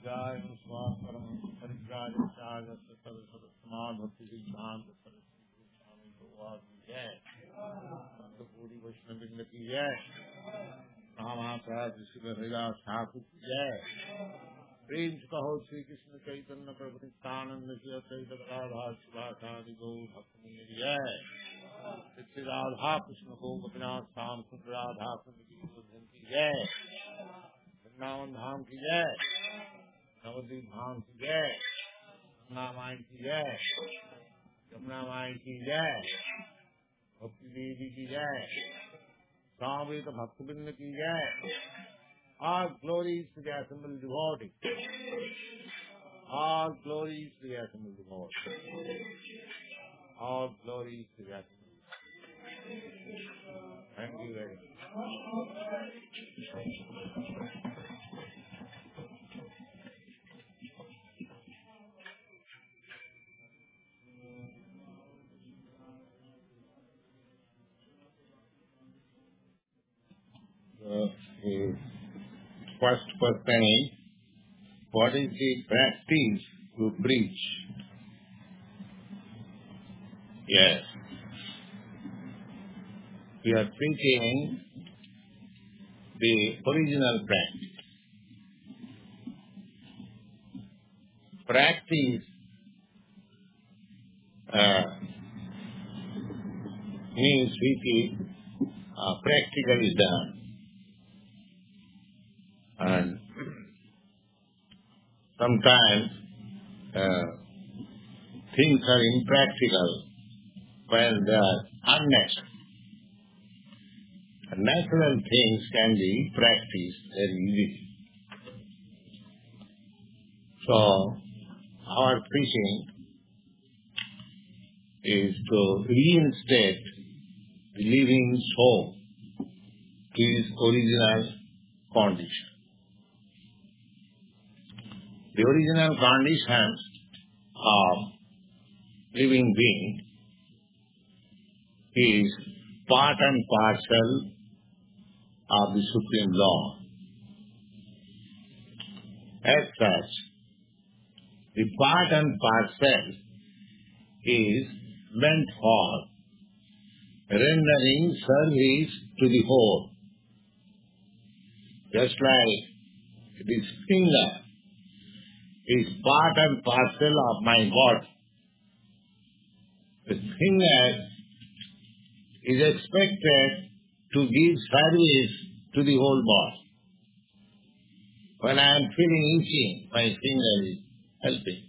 Jai Swaparam Parikrajacharya Sarasamaadhati Siddhanta Saraswati Swami Prabhupada ki jai. Puri Vaishnavrinda ki jai. Mahamahasaya Sri Haridas Thakur ki jai. Prem kaho Shri Krishna Chaitanya Prabhu Nityananda Shri Advaita Gadadhar Shivasadi Gaur Bhakti ki jai. Shri Radha Krishna Gopinath Sam Sundar Radha Krishna ki jai. Vrindavan Dham ki jai. Navadvip Dham ki jai. Ganga Mai ki jai. Yamuna Mai ki jai. Bhakti Devi ki jai. Samveta Bhaktivinoda ki jai. All glories to the assembled devotees. All glories to the assembled devotees. All glories to the assembled devotees. Thank you very much. The first question is, what is the practice to preach? Yes. We are preaching the original practice. Practice means which is practically done. And sometimes things are impractical when they are unnatural. Natural things can be practiced very easily. So, our preaching is to reinstate the living soul to its original condition. The original conditions of living being is part and parcel of the Supreme Law. As such, the part and parcel is meant for rendering service to the whole. Just like this finger is part and parcel of my body. The finger is expected to give service to the whole body. When I am feeling itching, my finger is helping.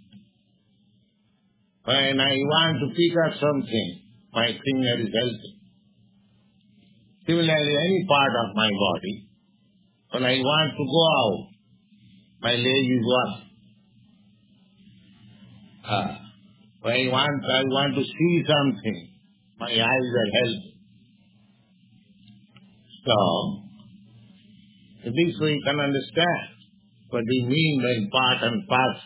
When I want to pick up something, my finger is helping. Similarly, any part of my body, when I want to go out, my leg is working. When I want to see something, my eyes are helping. So, this way you can understand what we mean by part and parcel.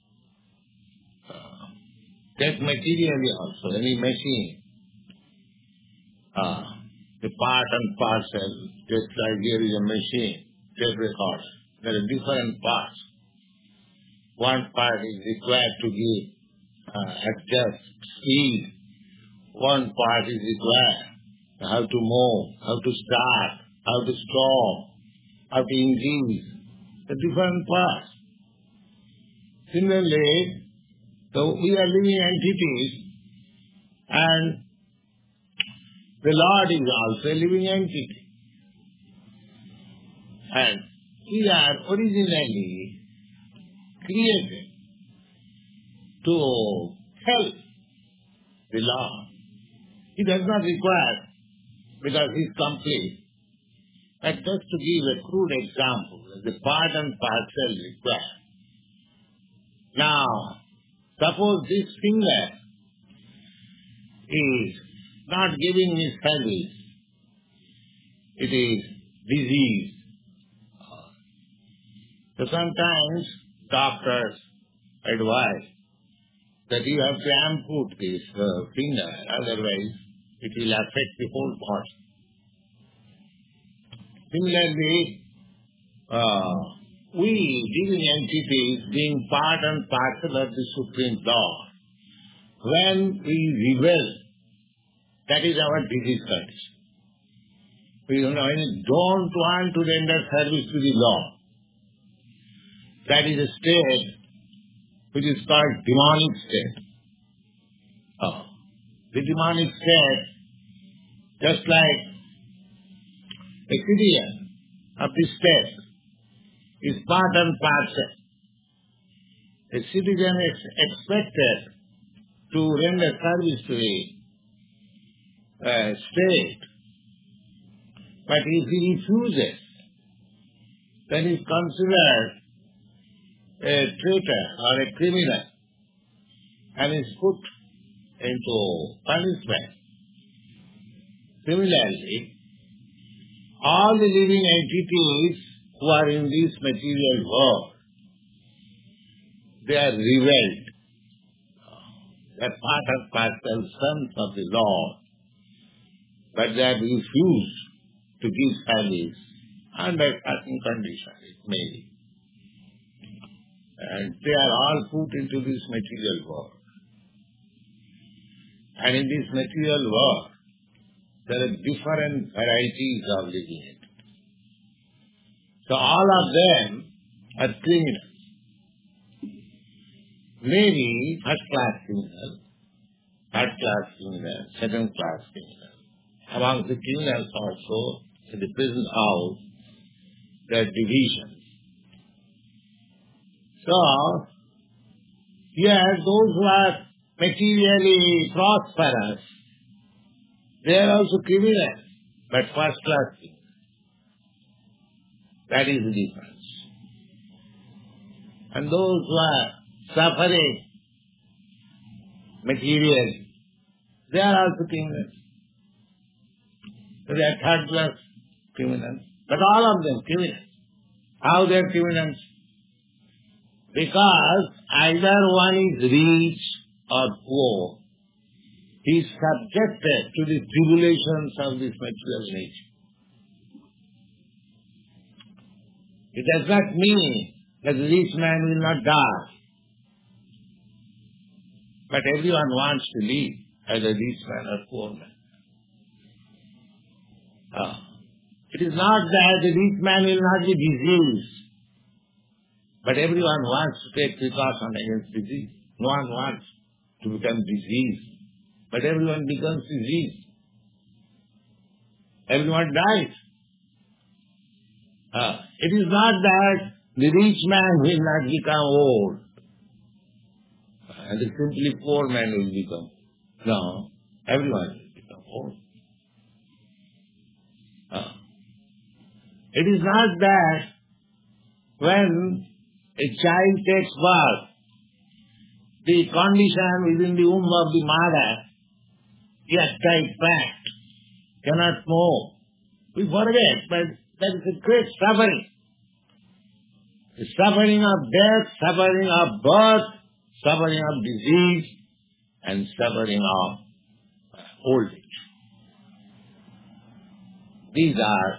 Take materially also, any machine. The part and parcel, just like here is a machine, tape recorder. There are different parts. One part is required to give adjust speed. One part is required how to move, how to start, how to stop, how to increase. The different parts. Similarly, so we are living entities, and the Lord is also a living entity. And we are originally created to help the Lord. He does not require, because he is complete. But just to give a crude example, the part and parcel required. Now, suppose this finger is not giving me service. It is diseased. So sometimes doctors advise that you have to amputate this finger, otherwise it will affect the whole body. Similarly, we, living entities, being part and parcel of the Supreme Lord, when we rebel, that is our disease condition. We don't want to render service to the Lord. That is a state which is called demonic state. The demonic state, just like a citizen of the state, is part and parcel. A citizen is expected to render service to the state. But if he refuses, then he is considered a traitor or a criminal and is put into punishment. Similarly, all the living entities who are in this material world, they are rebelled. They are part and parcel sons of the Lord, but they have refused to give service under certain conditions, it may be. And they are all put into this material world. And in this material world, there are different varieties of living entities. So all of them are criminals. Maybe first-class criminals, third-class criminals, second-class criminals. Among the criminals also, in the prison house, there are divisions. So, here those who are materially prosperous, they are also criminals, but first-class criminals. That is the difference. And those who are suffering materially, they are also criminals. So they are third-class criminals, but all of them criminals. How they are criminals? Because either one is rich or poor, he is subjected to the tribulations of this material nature. It does not mean that the rich man will not die. But everyone wants to live, either rich man or poor man. It is not that the rich man will not be diseased, but everyone wants to take precaution against disease. No one wants to become diseased, but everyone becomes diseased. Everyone dies. It is not that the rich man will not become old, and the simply poor man will become. No, everyone will become old. It is not that when a child takes birth, the condition within the womb of the mother is tight packed, cannot move. We forget, but that is a great suffering. The suffering of death, suffering of birth, suffering of disease, and suffering of old age. These are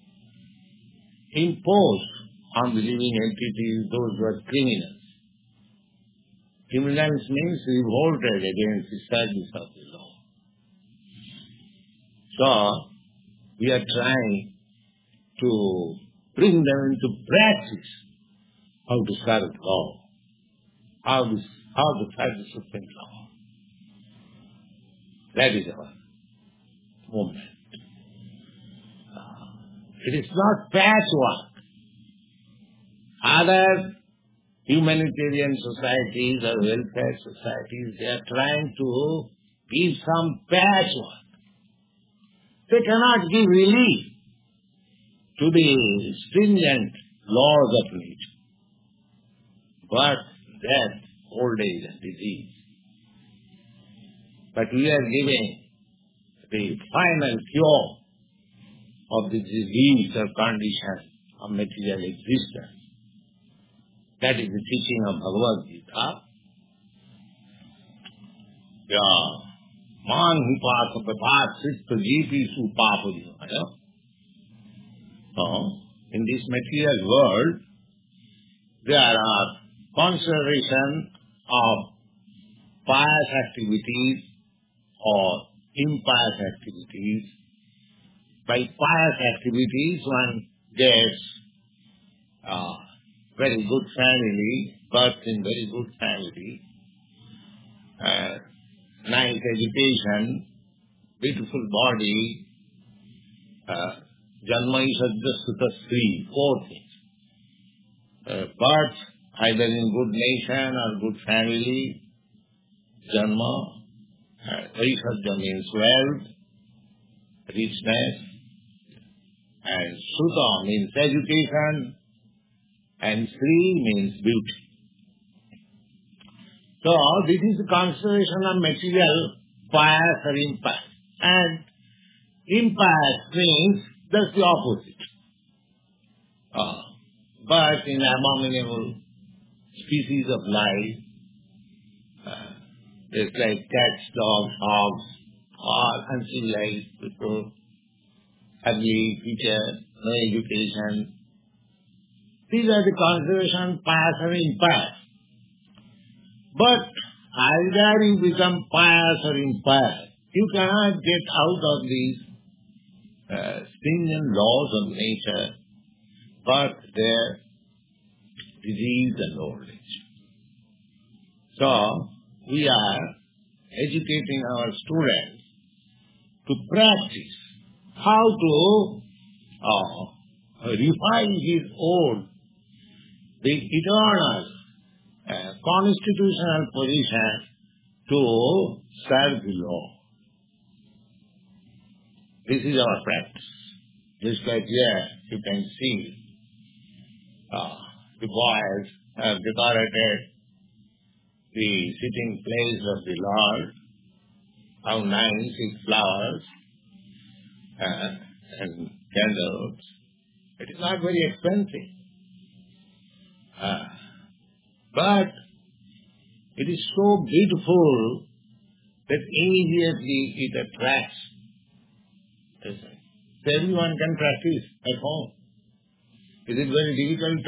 imposed on the living entities, those who are criminals. Criminals means revolted against the service of the law. So, we are trying to bring them into practice how to serve law, how to serve the supreme law. That is our movement. It is not patchwork. Other humanitarian societies or welfare societies, they are trying to give some patchwork. They cannot give relief to the stringent laws of nature. But death, old age and disease. But we are giving the final cure of the disease or condition of material existence. That is the teaching of Bhagavad Gita. Man hupasa papat sitta jeepi su papadi. In this material world, there are consideration of pious activities or impious activities. By pious activities, one gets very good family, birth in very good family, nice education, beautiful body, janma isajja sutta sri, four things. Birth either in good nation or good family, janma, isajja means wealth, richness, and sutta means education, and sri means beauty. So this is the consideration of material, pious or impious. And impious means just the opposite. But in abominable species of life, just like cats, dogs, hogs, all uncivilized people, ugly features, no education. These are the consideration pious or impious. But either you become pious or impious, you cannot get out of these stringent laws of nature, but their disease and old age. So, we are educating our students to practice how to refine his own, the eternal constitutional position to serve the law. This is our practice. Just like here, you can see the boys have decorated the sitting place of the Lord. How nice with flowers and candles. It is not very expensive. But it is so beautiful that immediately it attracts. So everyone can practice at home. Is it very difficult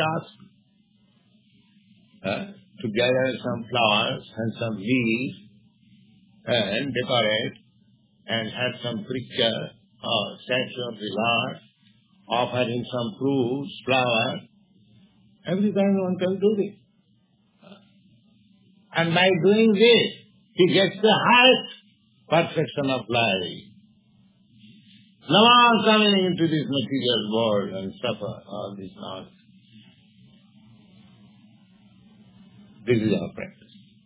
task? To gather some flowers and some leaves and decorate and have some picture or statue of the Lord, offering some fruits, flowers. Every time one can do this. And by doing this, he gets the highest perfection of life. No more coming into this material world and suffer all this nonsense. This is our practice.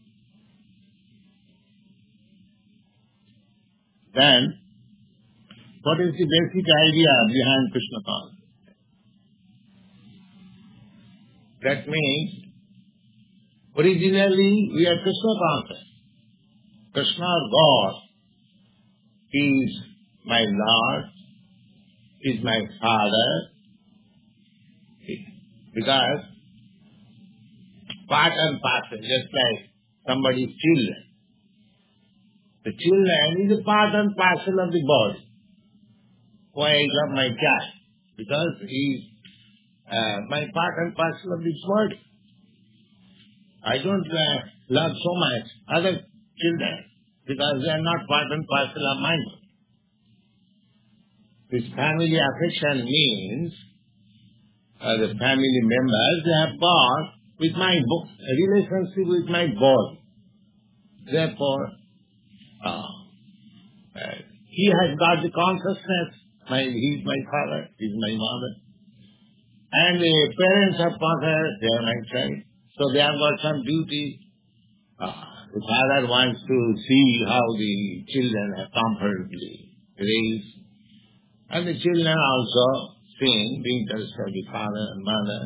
Then, what is the basic idea behind Krishna consciousness? That means, originally we are Krishna conscious. Krishna, God, is my Lord, is my Father, because part and parcel, just like somebody's children. The children is a part and parcel of the body. Why I love my child? Because he is my part and parcel of this body. I don't love so much other children because they are not part and parcel of my body. This family affection means the family members, they have got with my relationship with my body. Therefore, he has got the consciousness, he is my father, he is my mother. And the parents are father, they are my child. So they have got some duty. The father wants to see how the children are comfortably raised. And the children also seeing the interest of the father and mother.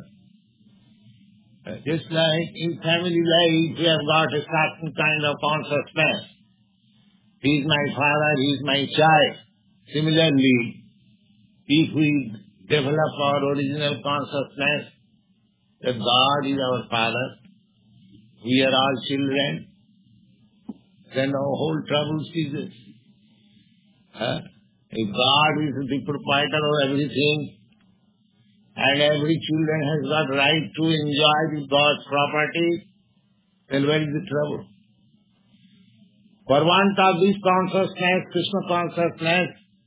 Just like in family life, we have got a certain kind of consciousness. He is my father, he is my child. Similarly, if we develop our original consciousness that God is our father, we are all children, then our whole trouble ceases. If God is the proprietor of everything, and every children has got right to enjoy the God's property, then where is the trouble? For want of this consciousness, Krishna consciousness,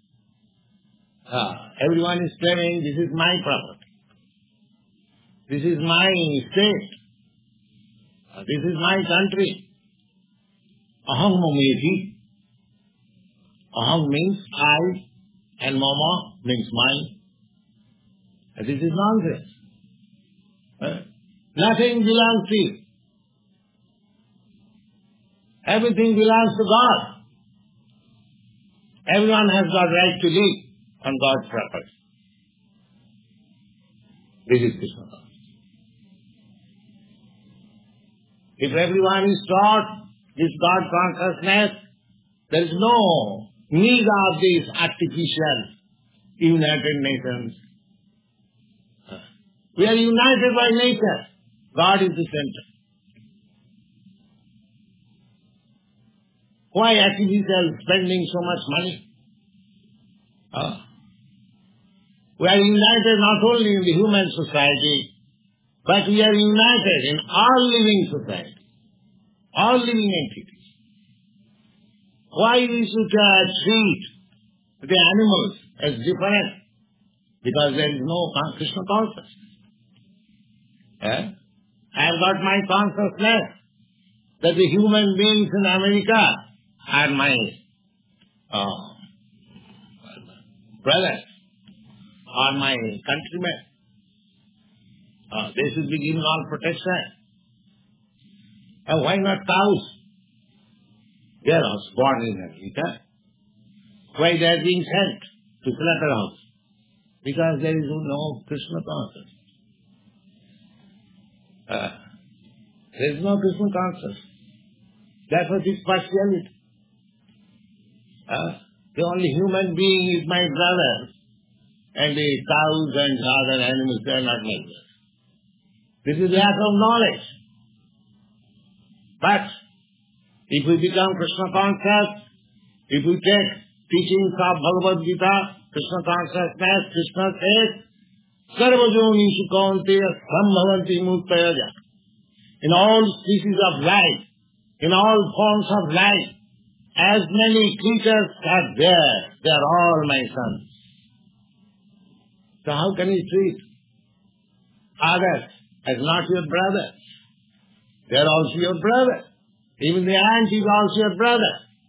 everyone is claiming this is my property. This is my state. This is my country. Aham mameti. Aham means I and mama means mine. This is nonsense. Nothing belongs to you. Everything belongs to God. Everyone has got right to live on God's property. This is Krishna consciousness. If everyone is taught this God consciousness, there is no need of these artificial United Nations. We are united by nature. God is the center. Why artificial spending so much money? We are united not only in the human society, but we are united in all living society, all living entities. Why we should treat the animals as different? Because there is no Krishna consciousness. I have got my consciousness that the human beings in America are my brothers, are my countrymen. They should be given all protection. And why not cows? They are also born in America. Why they are being sent to slaughterhouse? Because there is no Krishna consciousness. There is no Krishna consciousness. Therefore this partiality. The only human being is my brother, and the cows and other animals, they are not my brothers. This is lack of knowledge. But if we become Krishna conscious, if we take teachings of Bhagavad Gita, Krishna consciousness, Krishna says, Sarvajonishu kaunteya sambhavanti muktaya. In all species of life, in all forms of life, as many creatures are there, they are all my sons. So how can you treat others as not your brother? They are also your brother. Even the ant is also your brother.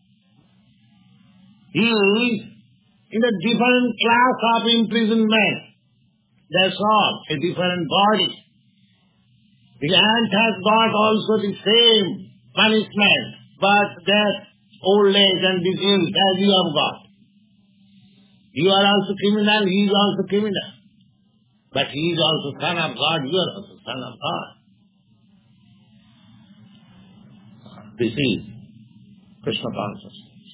He is in a different class of imprisonment. That's all, a different body. The ant has got also the same punishment, but death, old age and disease as you have got. You are also criminal, he is also criminal. But he is also son of God, you are also son of God. This is Krishna consciousness.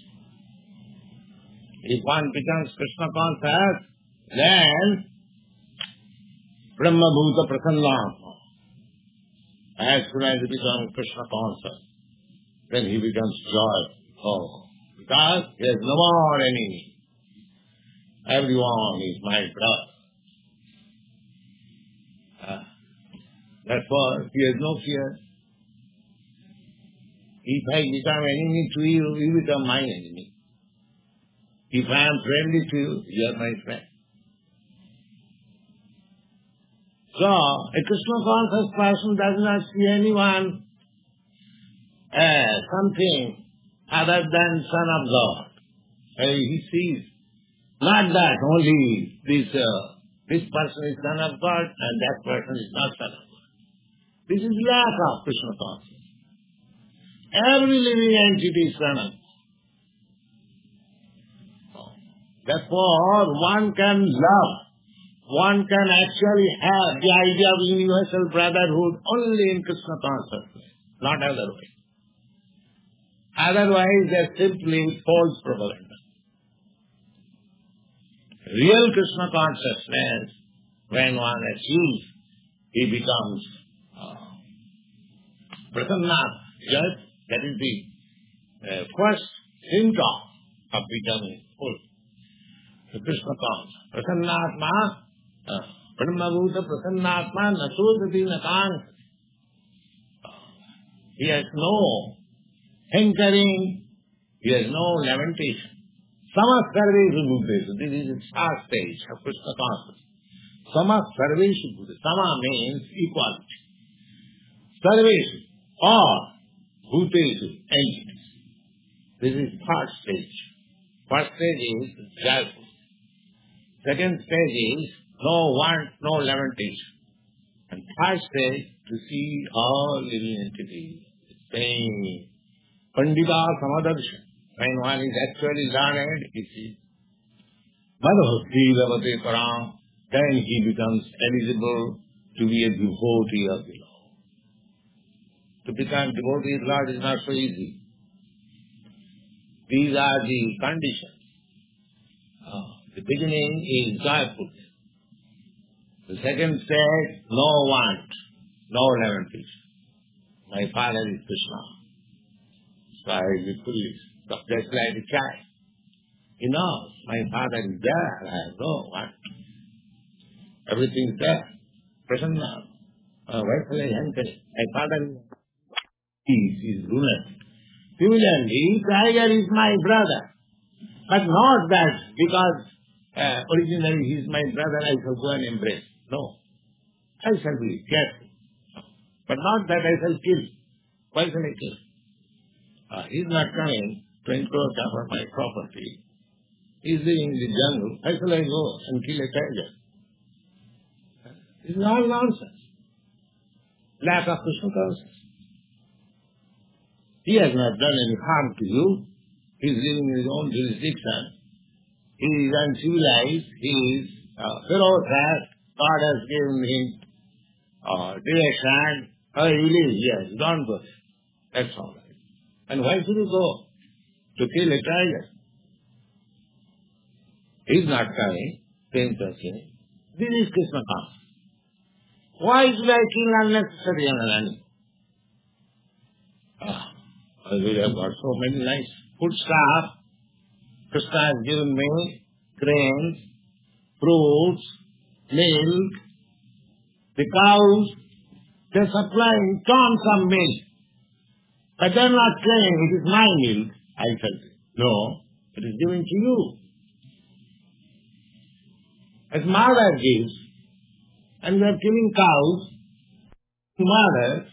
If one becomes Krishna conscious, then Brahma Bhuta Prasanna. As soon as he becomes Krishna conscious, then he becomes joy. Because he has no more enemy. Everyone is my brother. Therefore, he has no fear. If I become enemy to you, you become my enemy. If I am friendly to you, you are my friend. So, a Krishna conscious person does not see anyone as something other than Son of God. He sees not that only this person is Son of God and that person is not Son of God. This is lack of Krishna consciousness. Every living entity is Son of God. Therefore, one can love, one can actually have the idea of universal brotherhood only in Krishna consciousness, not otherwise. Otherwise, they are simply false propaganda. Real Krishna consciousness, when one achieves, he becomes prasanna. Yes, that is the first symptom of becoming full. The Krishna consciousness. Prasannatma, Brahmabhuta Prasannatma Nasodati Nakan. He has no hankering, he has no lamentation. Sama Sarveshu Bhuteshu. This is the first stage of Krishna consciousness. Sama Sarveshu Bhuteshu. Sama means equality. Sarveshu or Bhuteshu entities. This is third stage. First stage is joyful. Second stage is no want, no lamentation. And third stage to see all living entities. Saying Pandita Samadarshan. When one is actually learned, it is Madhavati Lavate Param, then he becomes eligible to be a devotee of the Lord. To become devotee of the Lord is not so easy. These are the conditions. The beginning is joyful. The second stage, no want, no lamentation. My father is Krishna. So I will be foolish. Just like a child. He knows, my father is there, I have no want. Everything is there. Prasanna. Why shall I enter? My father is ruler. Similarly, Tiger is my brother. But not that because originally he is my brother, I shall go and embrace. No. I shall be careful. But not that I shall kill. Why shall I kill? He is not coming to encroach upon my property. He is living in the jungle. Why shall I go and kill a tiger? This is all nonsense. Lack of Krishna consciousness. He has not done any harm to you. He is living in his own jurisdiction. He is uncivilized. He is ferocious. God has given him direction. He lives, yes, don't go. That's all right. And why should you go to kill a tiger? He is not coming, same person. This is Krishna consciousness. Why should I kill unnecessary animal? We have got so many nice food stuff. Krishna has given me grains, fruits, milk. The cows, they are supplying tons of milk. But they are not saying it is my milk, I shall say. No, it is given to you. As mother gives, and we are killing cows, mother,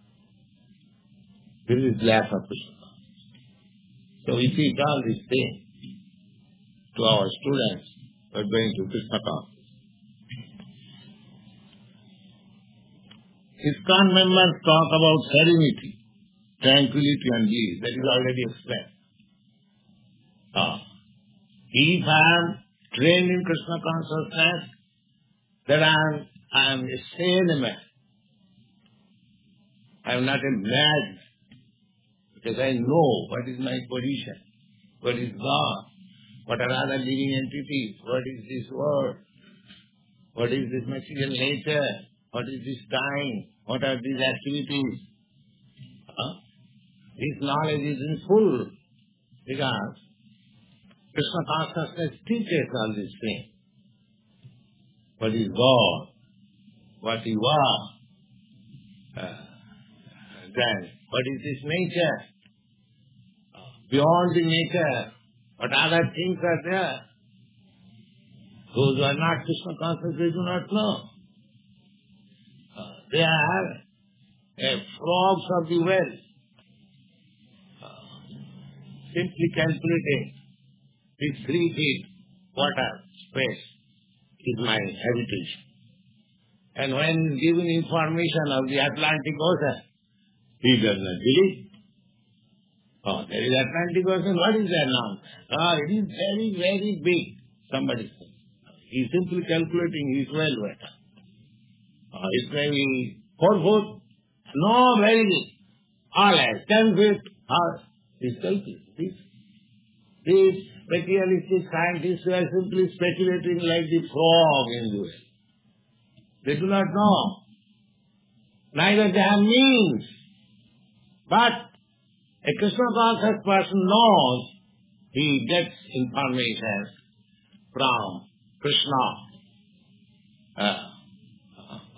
this is lack of Krishna. So we teach all these things to our students who are going to Krishna consciousness. ISKCON members talk about serenity, tranquility and bliss. That is already explained. If I am trained in Krishna consciousness, then I am a sane man. I am not a mad man. Because I know what is my position, what is God, what are other living entities, what is this world, what is this material nature, what is this time, what are these activities. This knowledge is in full because Krishna consciousness teaches all these things. What is God, what you are, then what is this nature? Beyond the nature, what other things are there? Those who are not Krishna conscious, they do not know. They are frogs of the well. Simply calculating these 3 feet water space is my habitation. And when given information of the Atlantic Ocean, he does not believe. There is Atlantic Ocean. What is that now? It is very, very big. Somebody says. He is simply calculating his well water. It may be 4 foot. No, very big. All as 10 feet. He's calculating. These materialistic scientists were simply speculating like the frog in the well. They do not know. Neither they have means. But a Krishna conscious person knows he gets information from Krishna.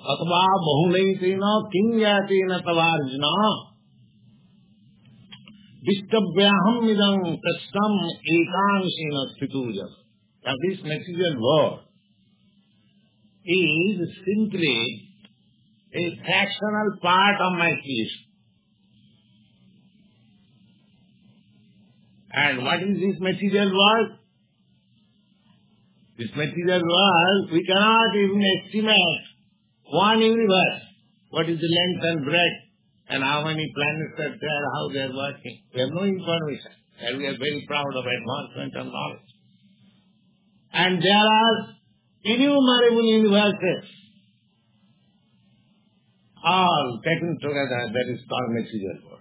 Atva bahulaitena kinyatena tavarjuna Vishtavyaham idam kastam ekangsena stituja. Now this material world is simply a fractional part of my creation. And what is this material world? This material world, we cannot even estimate one universe. What is the length and breadth and how many planets are there, how they are working. We have no information. And we are very proud of advancement and knowledge. And there are innumerable universes all taken together. That is called material world.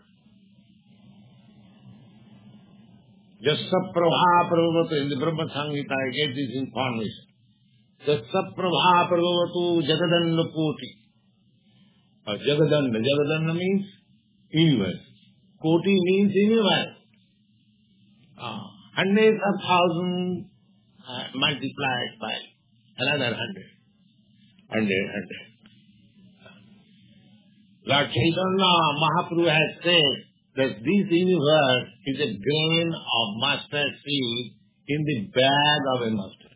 Jasaprabha pravavatu, in the Brahma Samhita I get this information. Jasaprabha pravavatu jagadanna koti. Jagadanna means universe. Koti means universe. Hundreds of thousands multiplied by another hundred. Lord Chaitanya Mahaprabhu has said that this universe is a grain of mustard seed in the bag of a mustard.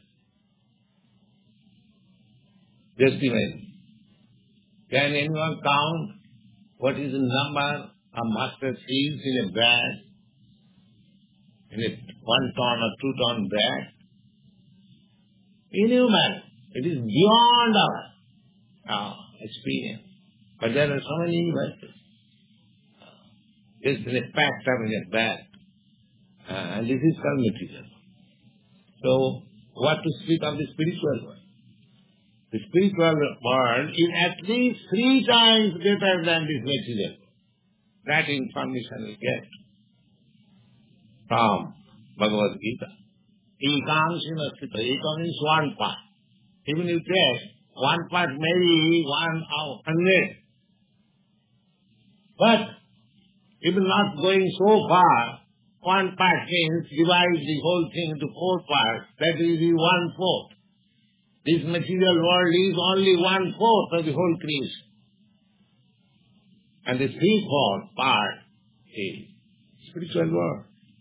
Just imagine. Can anyone count what is the number of mustard seeds in a bag? In a 1 ton or 2 ton bag? Innumerable. It is beyond our experience. But there are so many universes. Just in a packed up in a bag. And this is called material. So, what to speak of the spiritual world? The spiritual world is at least 3 times greater than this material. That information we get from Bhagavad Gita. Ekangsena sthita. Eka means one part. Even if take one part, maybe 1 out of 100. But if not going so far, one part means divide the whole thing into 4 parts. That will be 1/4. This material world is only 1/4 of the whole creation. And the 3/4 part is spiritual world.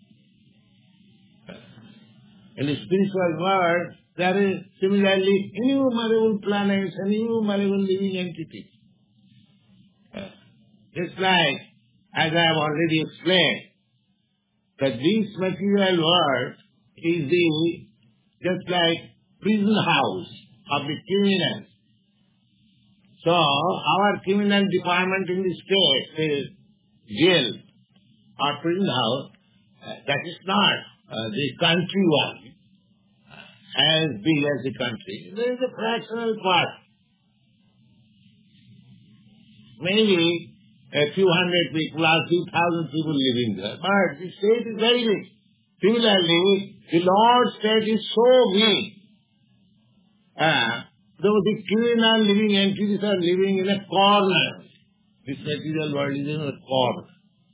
In the spiritual world, there is similarly innumerable planets and innumerable living entities. Just like, as I have already explained, that this material world is just like prison house of the criminals. So, our criminal department in the state is jail or prison house. That is not the country one, as big as the country. There is a fractional part. Maybe a few hundred people or 2,000 people living there. But the state is very big. Similarly, the Lord's state is so big. Though the criminal living entities are living in a corner. This material world is in a corner.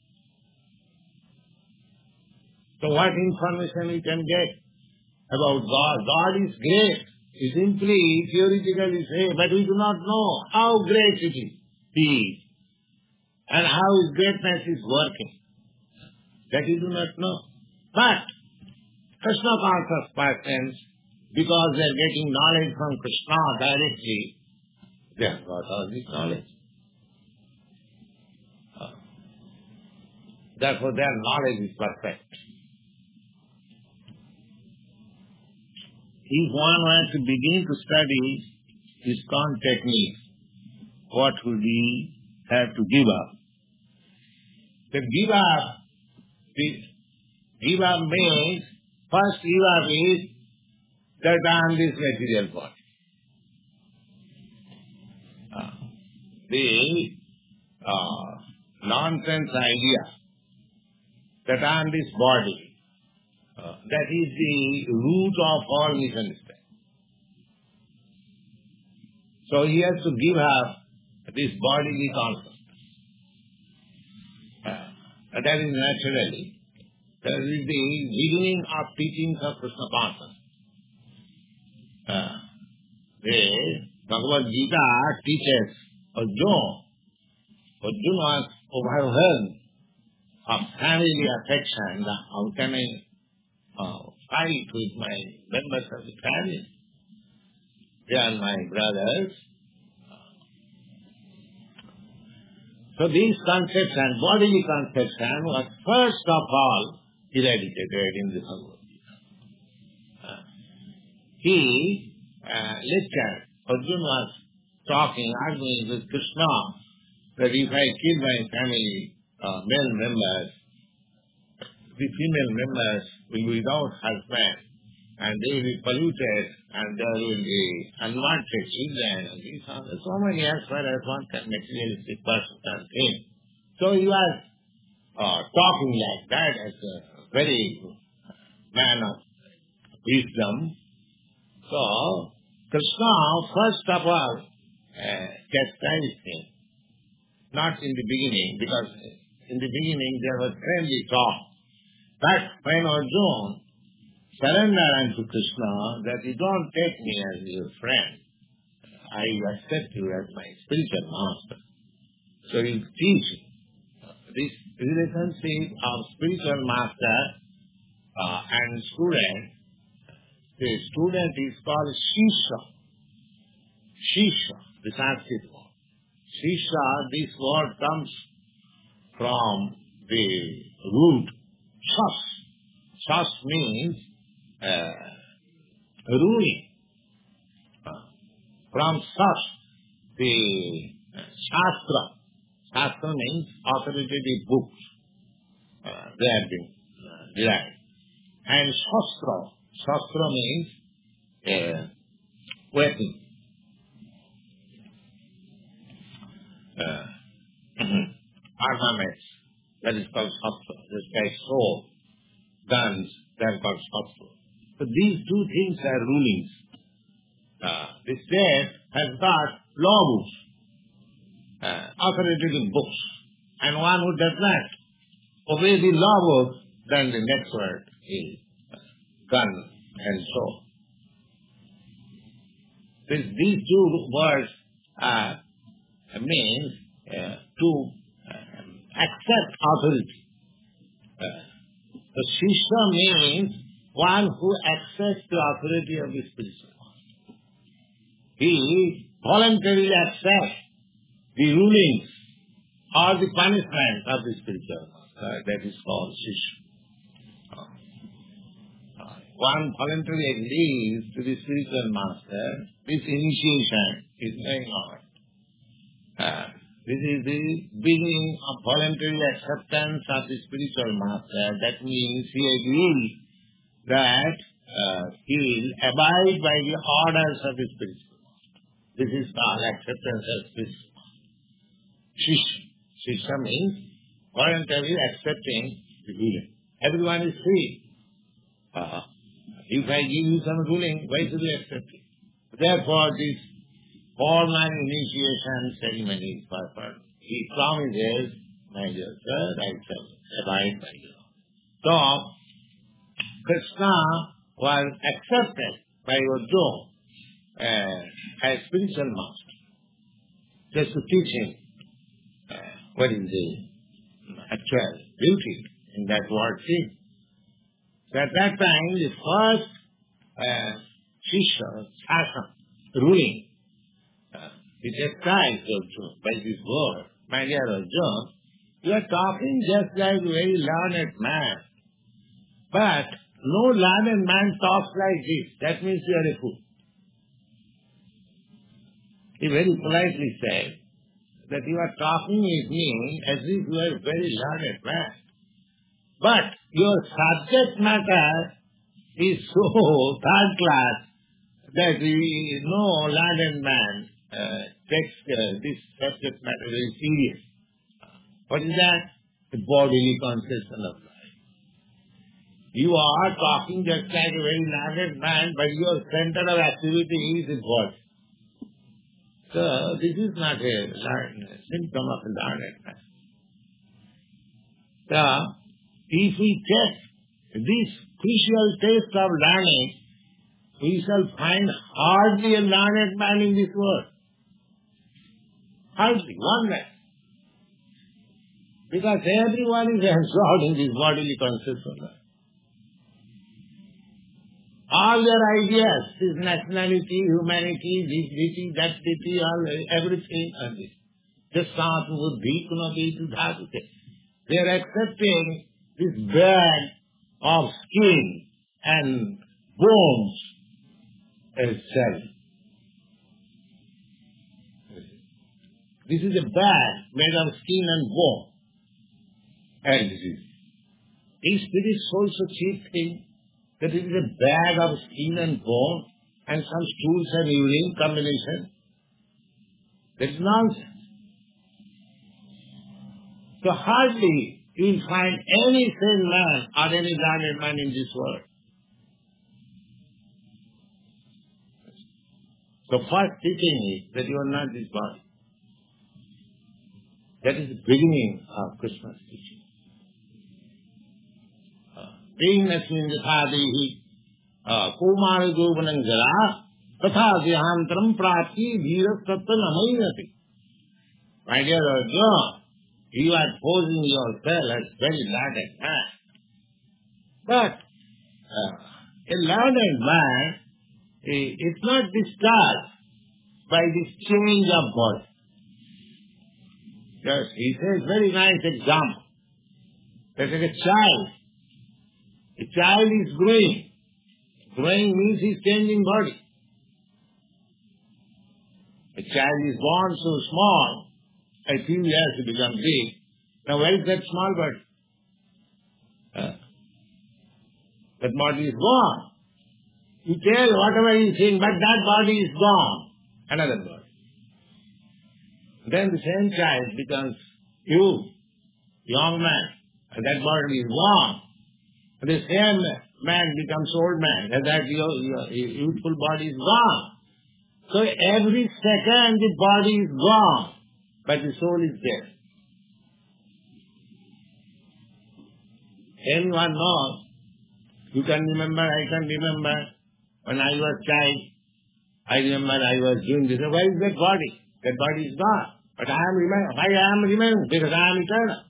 So what information we can get about God? God is great. We simply theoretically say, but we do not know how great it is. He is. And how His greatness is working. That we do not know. But Krishna conscious persons, because they are getting knowledge from Krishna directly, they have got all this knowledge. Therefore their knowledge is perfect. If one were to begin to study ISKCON technique, what would he have to give up? The give up means, first give up is that I am this material body. The nonsense idea that I am this body, that is the root of all misunderstanding. So he has to give up this bodily concept. That is naturally. That is the beginning of teachings of Krishna consciousness. Bhagavad Gita teaches Arjuna. Arjuna was overwhelmed of family affection. How can I fight with my members of the family? They are my brothers. So these conception, bodily conception, was first of all eradicated in the Bhagavad Gita. He lectured, Arjuna was talking, arguing with Krishna, that if I kill my family male members, the female members will be without husband, and they will be polluted, and there will be unwanted children, and these are so many as far as one can materialistic person can think. So he was talking like that as a very man of wisdom. So Krishna first of all chastised him, not in the beginning, because in the beginning there was friendly talk. But when Arjuna surrendered unto Krishna, that you don't take me as your friend, I accept you as my spiritual master. So you teach this relationship of spiritual master and student. The student is called Shisha. Shisha, the Sanskrit word. Shisha, this word comes from the root Shas. Shas means ruling. From Shas, the Shastra. Shastra means authoritative books. They have been derived. And Shastra. Shastra means weapon. Armaments. That is called Shastra. Just like sword, guns, they are called Shastra. So these two things are rulings. The state has got law books, authoritative books, and one who does not obey the law books, then the next word is gun and sword. These two words mean to accept authority. The Shishya means one who accepts the authority of the spiritual master. He voluntarily accepts the rulings or the punishment of the spiritual master. That is called Shishya. One voluntarily agrees to the spiritual master. This initiation is going on. This is the beginning of voluntary acceptance of the spiritual master. That means he agrees that he will abide by the orders of the spiritual master. This is called acceptance of spiritual master. Shishya. Shishya means voluntarily accepting the ruling. Everyone is free. If I give you some ruling, why should you accept it? Therefore, this formal initiation ceremony is performed. He promises, my dear sir, I shall abide by you. So, Krishna was accepted by Arjuna as spiritual master, just to teach him what is the actual beauty in that word thing. So at that time, the first Shishya, Shasana, ruling, he chastised Arjuna by this word. My dear Arjuna, you are talking just like a very learned man. But no learned man talks like this. That means you are a fool. He very politely said that you are talking with me as if you are a very learned man. But your subject matter is so third class that no learned man takes this subject matter very serious. What is that? The bodily conception of life. You are talking just like a very learned man, but your center of activity is in body. So this is not a symptom of a learned man. So if we take this crucial taste of learning we shall find hardly a learned man in this world. Hardly one man. Because everyone is absorbed in this bodily consciousness. All their ideas, this nationality, humanity, this deity, that deity, all, everything, and this. Just Sat Buddhi Kunati to Dhatu. They are accepting this bag of skin and bones as self. This is a bag made of skin and bone. And this spirit is also cheap thing, that it is a bag of skin and bone and some stools and urine combination. That is nonsense. So hardly you will find any sane man or any learned man in this world. So first teaching is that you are not this body. That is the beginning of Krishna's teaching. Being Nasmin Yathadihi Kumari Gopananjara Tatha Vyahantram Prati Dhira Tatta Namaynati. My dear Arjuna, you are posing yourself as very learned man. But a learned man is not disturbed by this change of body. Yes, he says very nice example. That is a child. A child is growing. Growing means he is changing body. A child is born so small, a few years to become big. Now where is that small body? That body is gone. You tell whatever you think, but that body is gone. Another body. Then the same child becomes young man, and that body is gone. And the same man becomes old man, and that youthful body is gone. So every second the body is gone, but the soul is there. Anyone knows? You can remember, I can remember, when I was child, I remember I was doing this. Where is that body? That body is gone. But I am remaining, because I am eternal.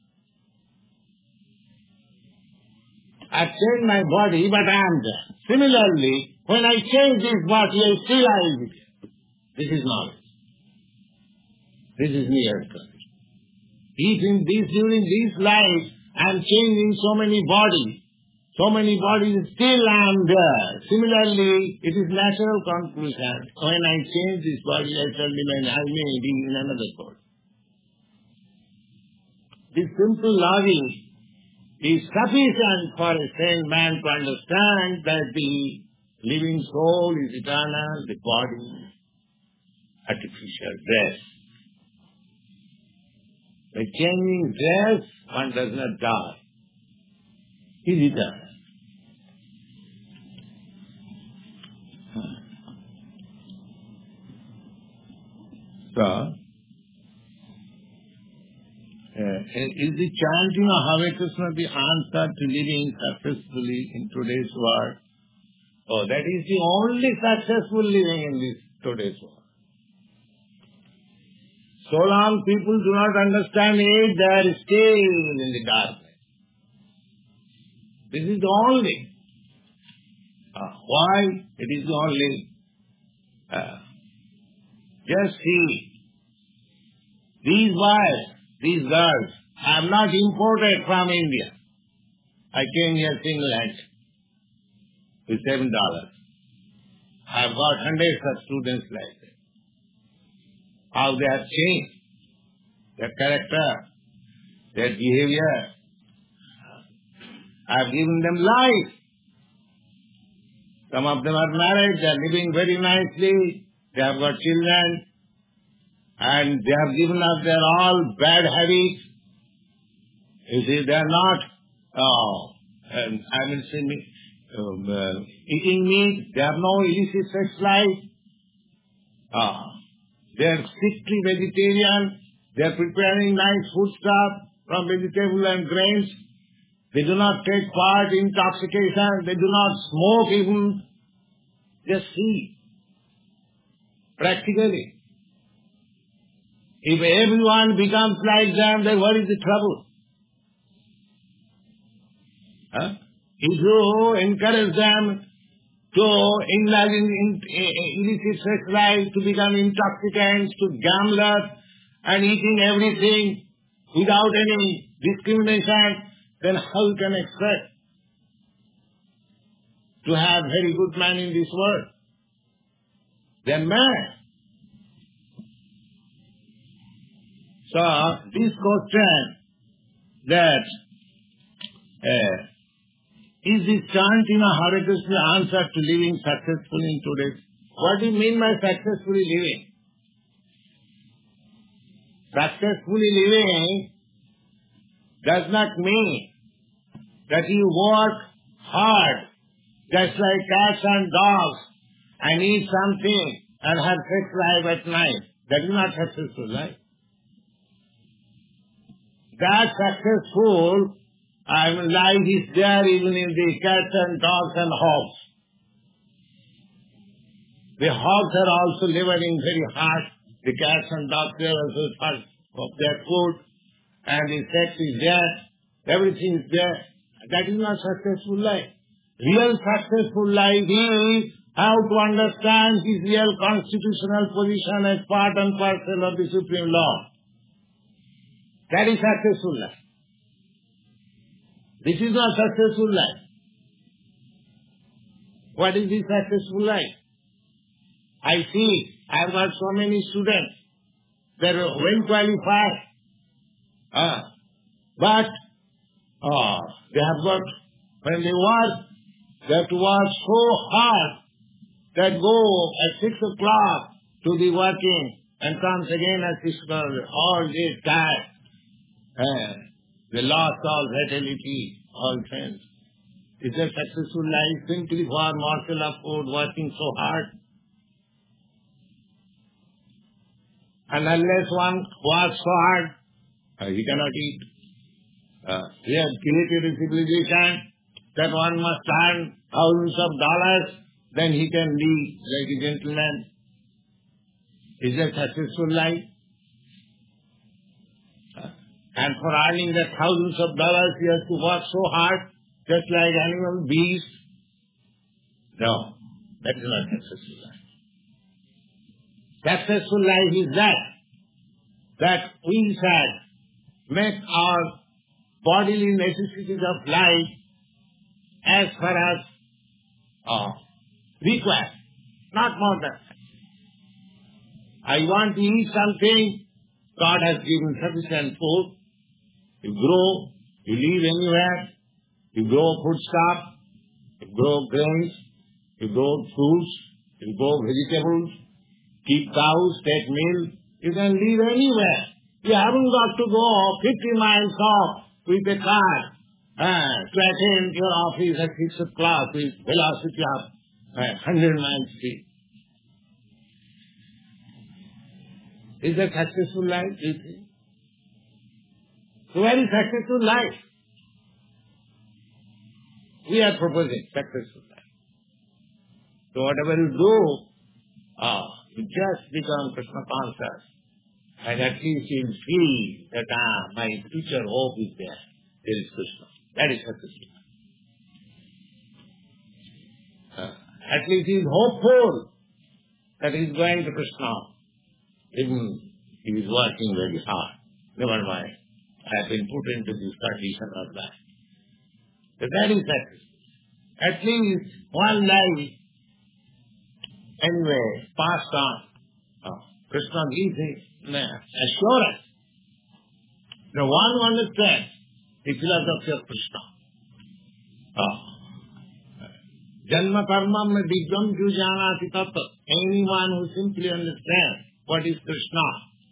I changed my body, but I am there. Similarly, when I change this body, still I will be there. This is knowledge. This is mere knowledge. If in this, during this life, I am changing so many bodies, still I am there. Similarly, it is natural conclusion. When I change this body, I shall remain, I may be in another body. This simple logic is sufficient for a sane man to understand that the living soul is eternal, the body artificial dress. By changing dress, one does not die. He is eternal. So, is the chanting of Hare Krishna the answer to living successfully in today's world? Oh, that is the only successful living in this today's world. So long people do not understand it, they are still in the darkness. This is the only. Why? It is the only. Just see. These boys, these girls, I am not imported from India. I came here single-handed with $7. I have got hundreds of students like that. How they have changed their character, their behavior. I have given them life. Some of them are married, they are living very nicely, they have got children, and they have given up their all bad habits. You see, they are not, eating meat, they have no illicit sex life. They are strictly vegetarian, they are preparing nice food stuff from vegetable and grains. They do not take part in intoxication, they do not smoke even. Just see. Practically. If everyone becomes like them, then what is the trouble? Huh? If you encourage them to indulge in illicit sex life, to become intoxicants, to gamblers, and eating everything without any discrimination, then how you can expect to have very good man in this world? They are mad. So, this question that is this chant in a Hare Krishna answer to living successfully in today's? What do you mean by successfully living? Successfully living does not mean that you work hard just like cats and dogs and eat something and have sex life at night. That is not successful life. That successful life is there even in the cats and dogs and hogs. The hogs are also laboring very hard. The cats and dogs are also hard of their food. And the sex is there. Everything is there. That is not successful life. Real successful life is how to understand his real constitutional position as part and parcel of the Supreme Law. That is successful life. This is not successful life. What is this successful life? I see, I have got so many students. They are well qualified. But they have got, when they work, they have to work so hard that go at 6 o'clock to be working and comes again at 6 o'clock, all day tired. They lost all vitality, all sense. Is a successful life simply for morsel of food, working so hard? And unless one works so hard, he cannot eat. We have created a civilization that one must earn thousands of dollars, then he can live like a gentleman. Is that successful life? And for earning the thousands of dollars, he has to work so hard, just like animal, beast. No, that is not successful life. Successful life is that we shall make our bodily necessities of life as far as required, not more than that. I want to eat something, God has given sufficient food. You grow, you live anywhere, you grow foodstuff, you grow grains, you grow fruits, you grow vegetables, keep cows, take milk, you can live anywhere. You haven't got to go 50 miles off with a car to attend your office at 6 o'clock with velocity of 100 miles speed. Is that successful life, do you think? So very successful life. We are proposing successful life. So whatever you do, you just become Krishna conscious. And at least you will feel that my future hope is there. There is Krishna. That is successful. At least he is hopeful that he is going to Krishna. Even he is working very hard. Never mind. I have been put into this condition or that. So that is successful. At least one life, anyway, passed on. Krishna gives assurance. Now one who understands the philosophy of Krishna. Janma karma me digyam ju janati tat. Anyone who simply understands what is Krishna,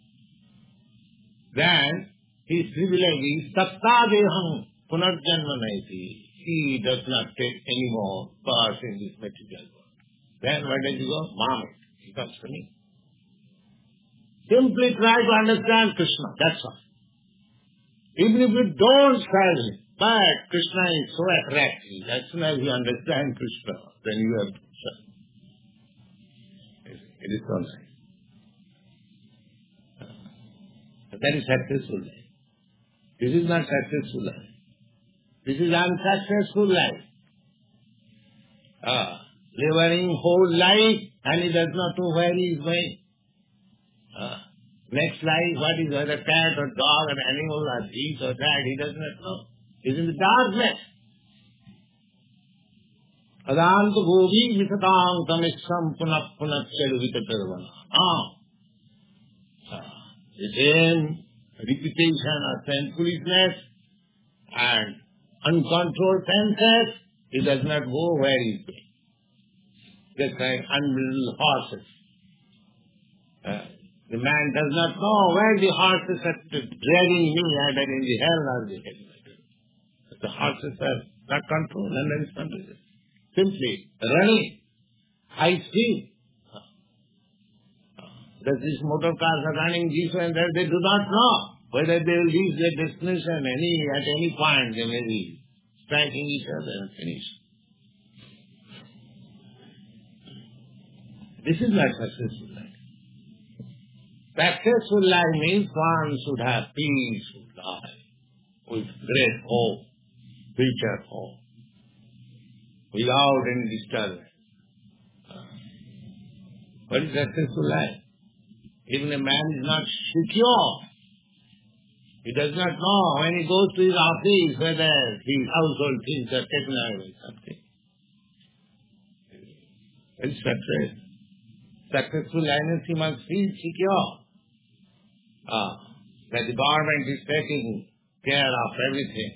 then his privilege is satta deham punarjanma naiti. He does not take any more birth in this material world. Then where does he go? Mamit. He comes to me. Simply try to understand Krishna, that's all. Even if you don't serve him, but Krishna is so attractive. As soon as you understand Krishna, then you have to serve. It is so nice. That is successful life. This is not successful life. This is unsuccessful life. Living whole life and he does not know where he is going. Next life, what is whether cat or dog or animal or this or that, he does not know. He is in the darkness. Adanta govi visatam tamisham punap punap chaluvita tarvana. The same repetition of sensuousness and uncontrolled senses, he does not go where he is going. Just like unbridled horses. The man does not know where the horses are dragging me, either in the hell or the hell. The horses are not controlled and there is control. Simply running, high speed. That these motor cars are running this way and that, they do not know whether they will reach their destination at any point. They may be striking each other and finish. This is not successful life. Successful life means one should have peaceful life with great hope, future hope, without any disturbance. What is successful life? Even a man is not secure. He does not know when he goes to his office whether his household things are taken away by something. What is success? Successful life, he must feel secure. That the government is taking care of everything.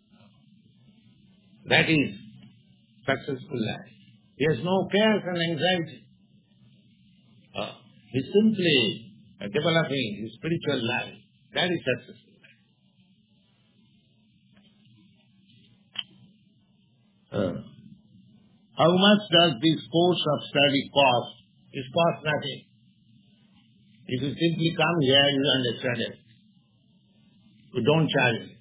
That is successful life. He has no cares and anxiety. He is simply developing his spiritual life. That is successful life. How much does this course of study cost? It costs nothing. If you simply come here, you understand it. You don't charge it.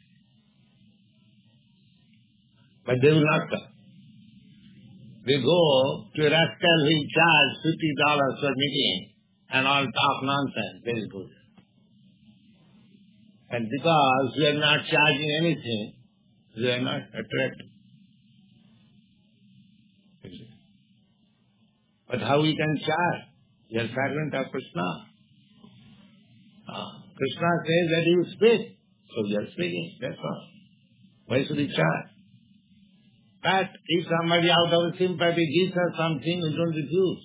But they will not come. They go to a rascal who charge $50 for meeting and all talk nonsense. Very good. And because we are not charging anything, we are not attracted. But how we can charge? We are servant of Krishna. Krishna says that he will speak. So we are speaking. That's all. Why should we charge? But if somebody out of sympathy gives us something, we don't refuse.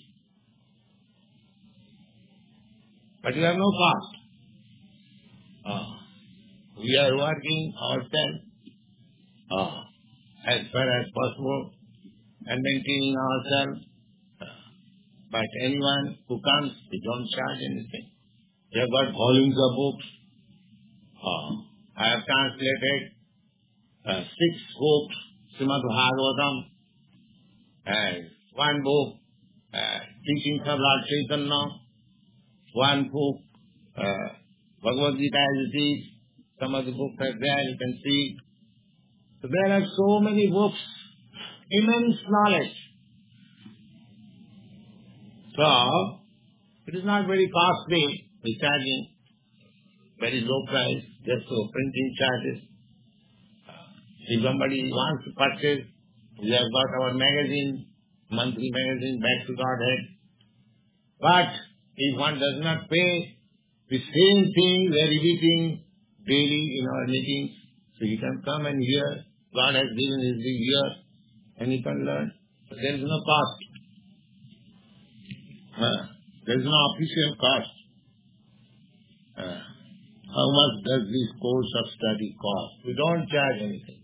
But we have no cost. We are working ourselves as far as possible and maintaining ourselves. But anyone who comes, we don't charge anything. We have got volumes of books. I have translated 6 books, Srimad Bhagavatam, and 1 book, Teachings of Lord Chaitanya, 1 book, Bhagavad Gita as it is. Some of the books are there, you can see. So there are so many books, immense knowledge. So, it is not very costly. We are charging very low price, just for printing charges. If somebody wants to purchase, we have got our magazine, monthly magazine, Back to Godhead. But if one does not pay, the same thing we are repeating daily in our meetings. So you can come and hear. God has given his big ear and you can learn. But there is no cost. There is no official cost. How much does this course of study cost? We don't charge anything.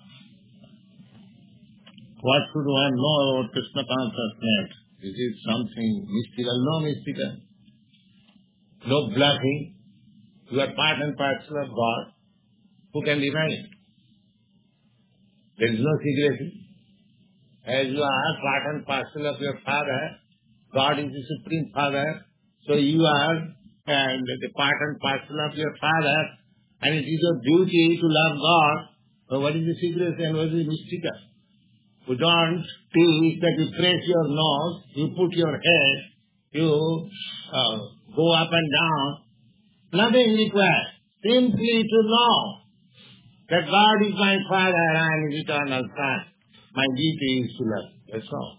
What should one know about Krishna consciousness? This is something mystical. No mystical. No bluffing. You are part and parcel of God. Who can deny it? There is no secrecy. As you are part and parcel of your Father, God is the Supreme Father, so you are the part and parcel of your Father, and it is your duty to love God. So what is the secrecy and what is the mystical? You don't teach that you press your nose, you put your head you go up and down. Nothing required. Simply to know that God is my Father and His eternal Son. My duty is to love. That's all.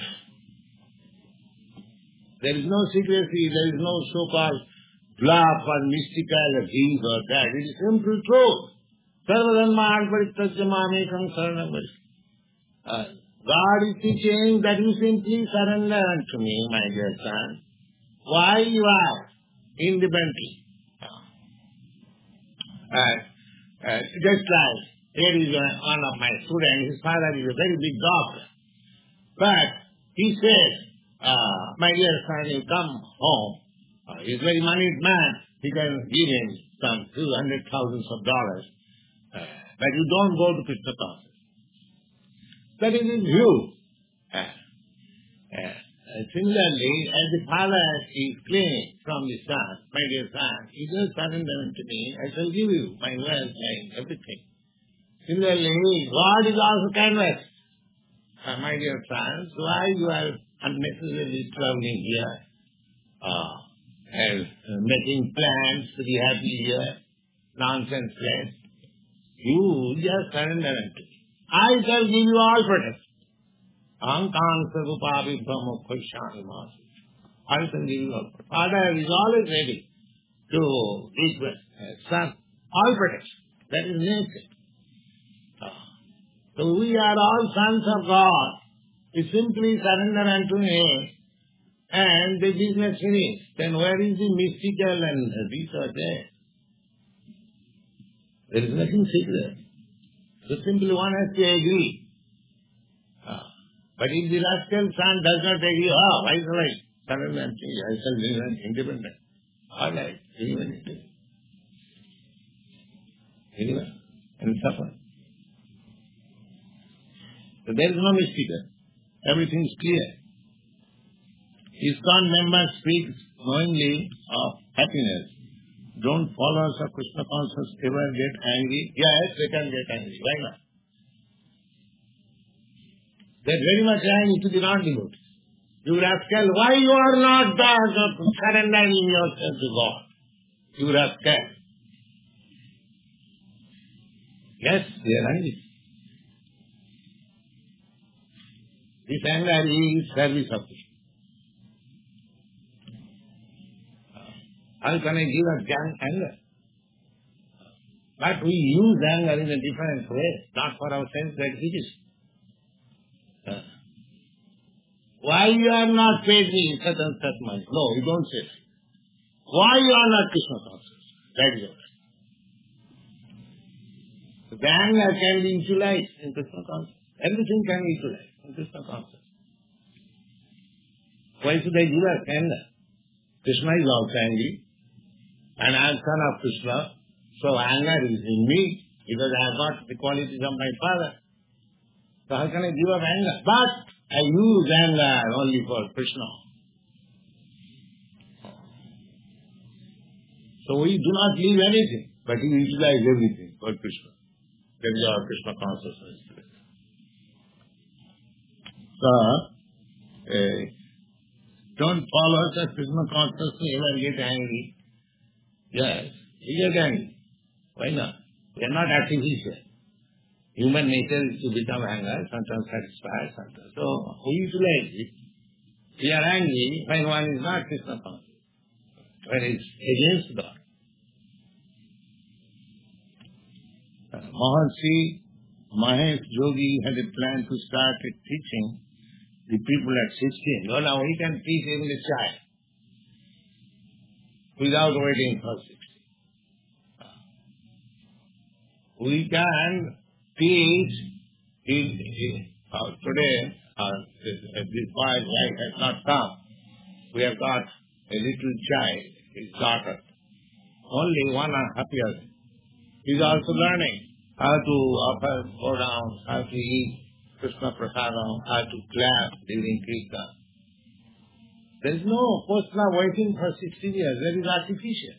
There is no secrecy, there is no so-called bluff or mystical or this or that. It is simple truth. Sarvadharma parityajya mamekam saranam vrajati. God is teaching that you simply surrender unto me, my dear son. Why you are independently? Just like here is one of my students, his father is a very big doctor. But he says, my dear son, you come home. He's a very moneyed man. He can give him some $200,000 of dollars. But you don't go to Krishna consciousness. That is his view. Similarly, as the father is claiming from the son, my dear son, you just surrender unto me, I shall give you my wealth and everything. Similarly, God is also canvas. My dear sons, why you are unnecessarily traveling here and making plans to be happy here, nonsense plans. You just surrender unto me. I shall give you all protection. Ahankam sagupavi brahmokhoshani masi. I shall give you all protection. Father is always ready to give son all protection. That is nature. So we are all sons of God. We simply surrender unto Him and the business finished. Then where is the mystical and this or that? There is nothing secret. So simply one has to agree. But if the rascal son does not agree, why shall I surrender unto you? I shall be independent. All right, anyone is doing. Anyone? And suffer. So there is no mystical. Everything is clear. ISKCON members speak knowingly of happiness. Don't followers of Krishna consciousness ever get angry? Yes, they can get angry. Why not? They are very much angry to the non-devotees. You rascal, why you are not surrendering yourself to God? You rascal. Yes, they are angry. This anger is service of Krishna. How can I give us anger? But we use anger in a different way, not for our sense gratification. Why you are not paid me such and such money? No, you don't say that. Why you are not Krishna conscious? That is all. So the anger can be utilized in Krishna conscious. Everything can be utilized in Krishna conscious. Why should I give us anger? Krishna is also angry. And I am son of Krishna. So anger is in me because I have got the qualities of my father. So how can I give up anger? But I use anger only for Krishna. So we do not leave anything, but we utilize everything for Krishna. That is our Krishna consciousness. So, don't follow us as Krishna consciousness, ever get angry. Yes, we get angry. Why not? We are not artificial. Human nature is to become angry, sometimes satisfied, sometimes. So, we utilize it. We are angry when one is not Krishna conscious, when it is against God. Maharishi Mahesh Yogi had a plan to start teaching the people at 16. No, now he can teach even a child without waiting for 16. We can teach today, this boy's wife has not come. We have got a little child, his daughter, only 1.5 years. He is also learning how to offer, go down, how to eat Krishna Prasadam, how to clap during Kirtan. There is no person waiting for 16 years. That is artificial.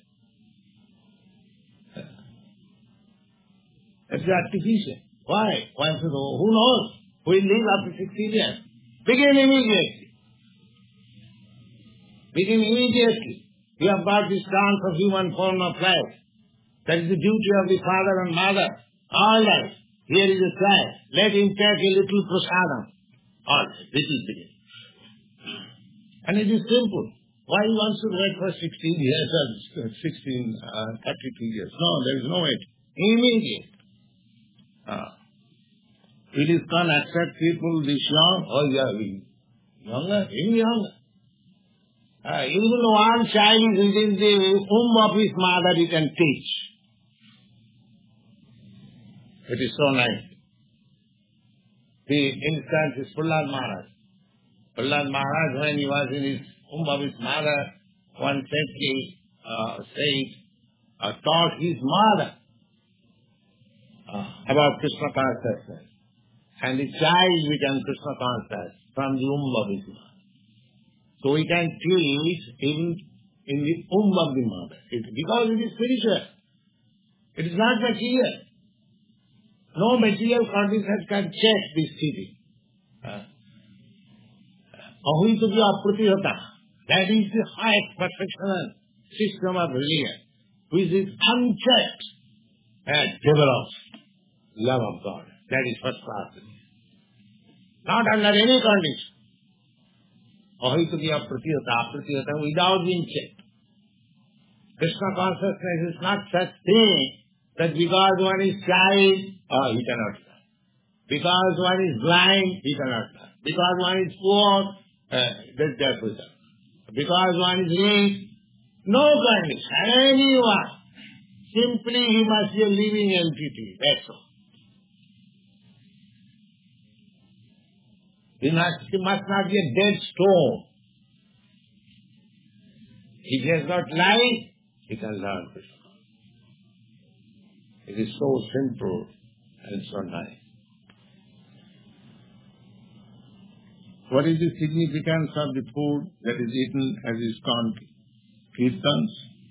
That is artificial. Why? Why should, who knows? Who will live after 16 years? Begin immediately. Begin immediately. You have got this chance of human form of life. That is the duty of the father and mother. All right. Here is a child. Let him take a little prasadam. All right. This is the And it is simple. Why one should wait for 16 years or 32 years? No, there is no wait. Immediate. Will ISKCON accept people this young? Oh, yeah, younger? Even younger. Even one child is within the womb of his mother, he can teach. It is so nice. The instance is Prahlad Maharaj. Prahlad Maharaj, when he was in his womb of his mother, one taught his mother about Krishna consciousness. And the child became Krishna conscious from the womb of his mother. So we can teach even in the womb of the mother. Because it is spiritual. It is not material. No material conditions can check this teaching. Ahitubhya apratihata. That is the highest perfectional system of religion, which is unchecked and develops love of God. That is first class religion. Not under any condition. Ahitubhya apratihata without being checked. Krishna consciousness is not such thing that because one is child, he cannot learn. Because one is blind, he cannot learn. Because one is poor, that's their prison. Because one is rich, no condition. Anyone. Simply he must be a living entity. That's all. He must not be a dead stone. If he has got life, he can learn Krishna. It is so simple and so nice. What is the significance of the food that is eaten as ISKCON Kirtans?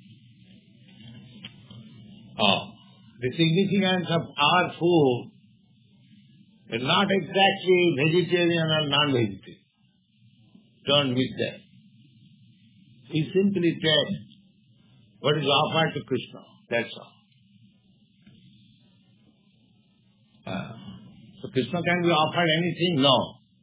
The significance of our food is not exactly vegetarian or non-vegetarian. Don't miss that. We simply take what is offered to Krishna. That's all. So Krishna can be offered anything? No.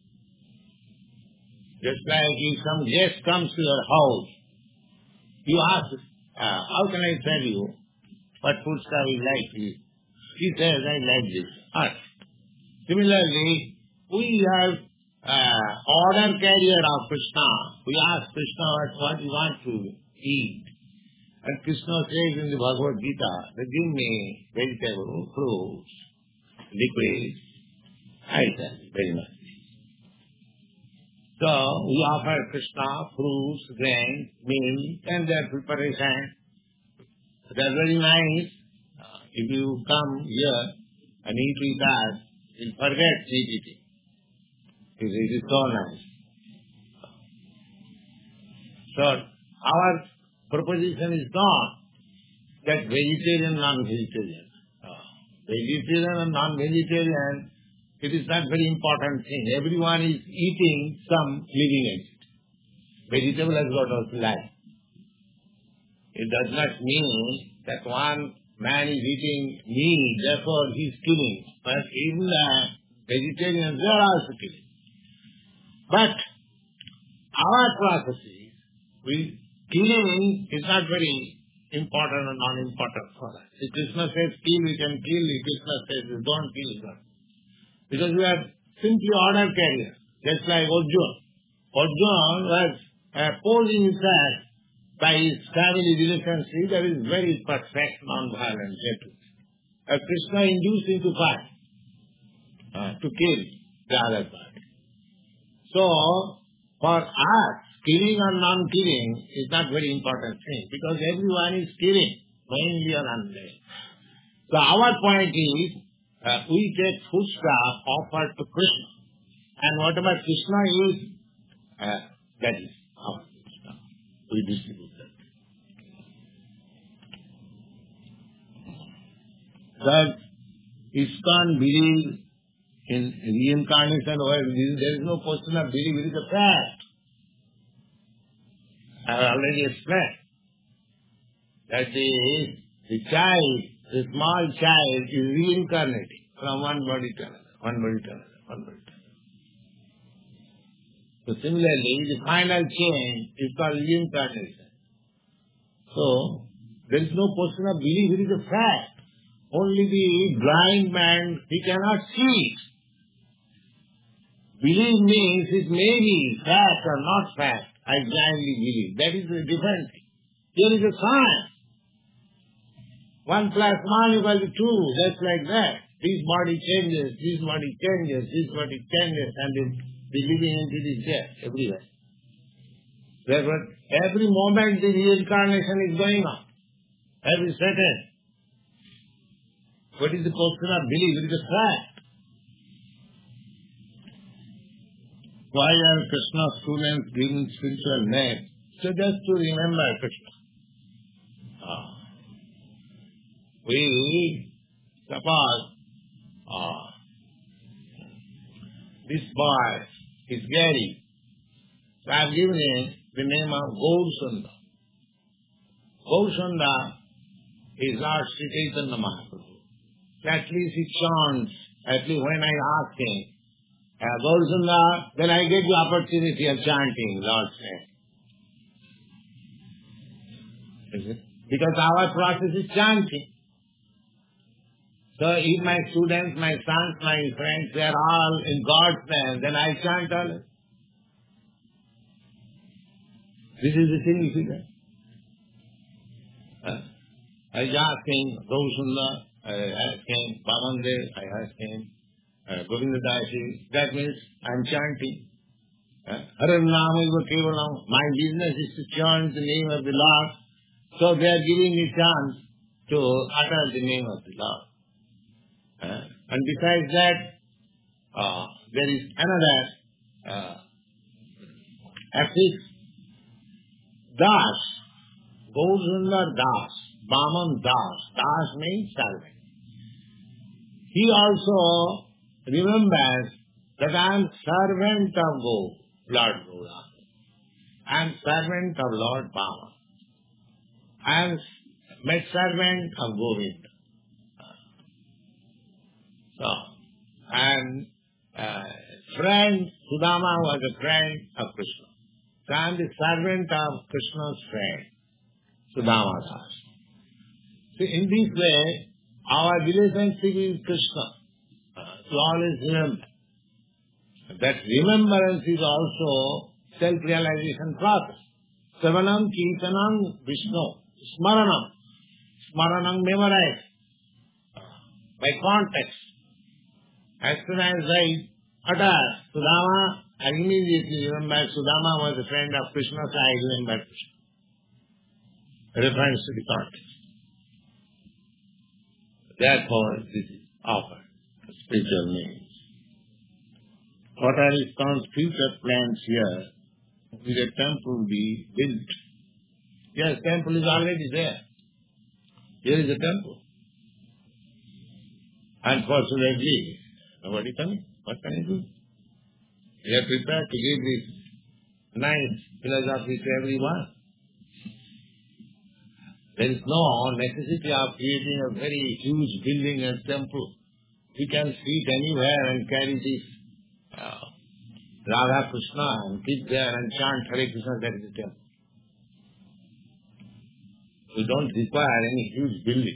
Just like if some guest comes to your house, you ask, how can I tell you what food stuff you like? He says, I like this. Similarly, we have order carrier of Krishna. We ask Krishna what you want to eat. And Krishna says in the Bhagavad Gita, give me vegetable, fruits, liquids. I tell you very much. So we offer Krishna fruits, grains, milk, and their preparation. They are very nice. If you come here and eat with us, you'll forget eating. It is so nice. So our proposition is not that vegetarian, non-vegetarian. Vegetarian and non-vegetarian, it is not very important thing. Everyone is eating some living entity. Vegetable has got also life. It does not mean that one man is eating meat, therefore he is killing. But even vegetarians, they are also killing. But our processes, killing is not very important or non-important for us. If Krishna says kill, we can kill. If Krishna says don't kill, don't. Because we are simply order carriers, just like Arjuna. Arjuna was posing himself by his family relationship that is very perfect, non-violent, gentle. Krishna induced him to fight, to kill the other party. So, for us, killing or non-killing is not very important thing, because everyone is killing, knowingly or unknowingly. So our point is, we take foodstuff offered to Krishna. And whatever Krishna is, that is our foodstuff. We distribute that. Does ISKCON believe in reincarnation? There is no question of belief, it is a fact. I have already explained that the child, the small child is reincarnating from one body to another, one body to another, one body to another. So similarly, the final change is called reincarnation. So, there is no question of belief, it is a fact. Only the blind man, he cannot see it. Belief means it may be fact or not fact. I blindly believe. That is a different thing. Here is a science. 1 + 1 = 2, just like that. This body changes, this body changes, this body changes, and the living entity is there everywhere. Therefore, every moment the reincarnation is going on. Every second. What is the question of belief? It is a fact. Why are Krishna students given spiritual names? So just to remember Krishna. We suppose this boy is Gary. So I have given him the name of Gaurasundar. Gaurasundar is Lord Sri Chaitanya Mahaprabhu. At least he chants, at least when I ask him, Gaurasundar, then I get the opportunity of chanting Lord's name. Because our process is chanting. So if my students, my sons, my friends, they are all in God's name, then I chant always. This is the significance. I ask him, Gaurasundar, I ask him, Vamandev, I ask him, Govindadasi, that means I am chanting. Haranama Kevalam, my business is to chant the name of the Lord. So they are giving me chance to utter the name of the Lord. And besides that, there is another affix, Das, Gaurasundar Das, Vaman Das. Das means servant. He also remembers that I am servant of Lord Gauranga. I am servant of Lord Bama. I am servant of Govinda. So, and friend, Sudama was a friend of Krishna. So I am the servant of Krishna's friend, Sudama Das. So in this way, our relationship is Krishna. So always remember. That remembrance is also self-realization process. Savanam, Kirtanam, Vishnu, Smaranam. Smaranam memorize. By context. As soon as I utter Sudama, I immediately remember Sudama was a friend of Krishna, so I remember Krishna. Reference to the context. Therefore, this is offered, spiritual names. What are ISKCON's future plans here? Will a temple be built? Yes, temple is already there. Here is a temple. Unfortunately, nobody coming. What can you do? We are prepared to give this nice philosophy to everyone. There is no necessity of creating a very huge building and temple. We can sit anywhere and carry this Radha Krishna and sit there and chant Hare Krishna, that is the temple. We don't require any huge building.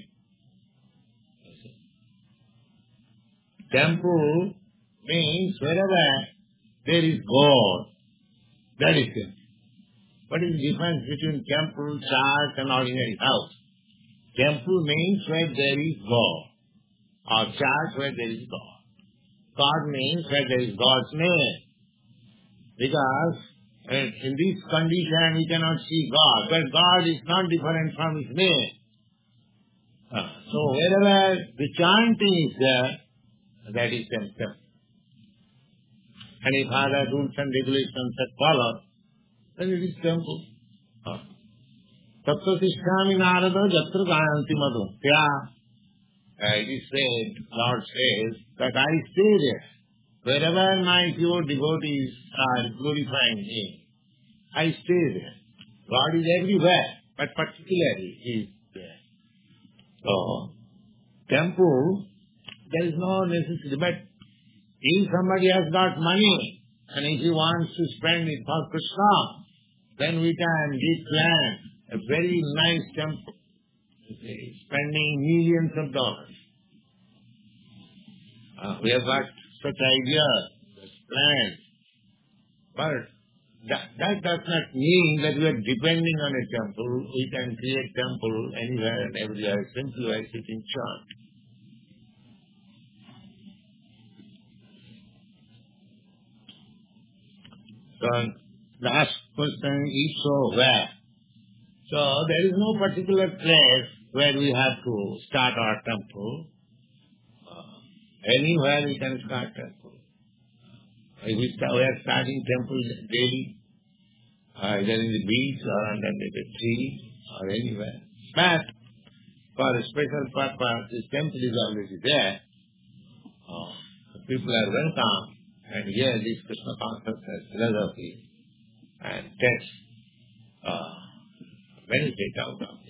Temple means wherever there is God, that is temple. What is the difference between temple, church and ordinary house? Temple means where there is God, or church where there is God. God means where there is God's name. Because in this condition we cannot see God, but God is not different from His name. So wherever the chanting is there, that is temple. And if other rules and regulations are followed, then it is temple. Tattva tishtami narada jatra gayanti madhu. It is said, Lord says, that I stay there. Wherever my pure devotees are glorifying me, I stay there. God is everywhere, but particularly He is there. So, temple, there is no necessity. But if somebody has got money and if he wants to spend it for Krishna, then we can plan a very nice temple, spending millions of dollars. We have got such ideas, plans, but that does not mean that we are depending on a temple. We can create temple anywhere and everywhere simply by sitting chant. So, last question is so where? So, there is no particular place where we have to start our temple. Anywhere we can start temple. We are starting temple daily, either in the beach or underneath a tree or anywhere. But for a special purpose, this temple is already there. People are welcome and hear this Krishna consciousness philosophy and text benefit out of it.